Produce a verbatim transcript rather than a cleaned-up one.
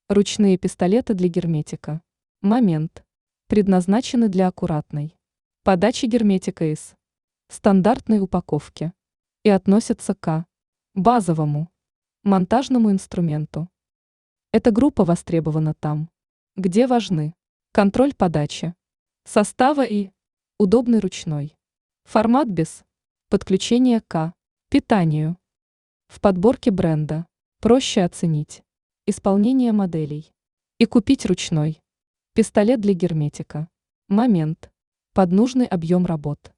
Ручные пистолеты для герметика. Момент. Предназначены для аккуратной подачи герметика из стандартной упаковки и относятся к базовому монтажному инструменту. Эта группа востребована там, где важны контроль подачи, состава и удобный ручной формат без подключения к питанию. В подборке бренда проще оценить исполнение моделей и купить ручной пистолет для герметика. Момент. Под нужный объем работ.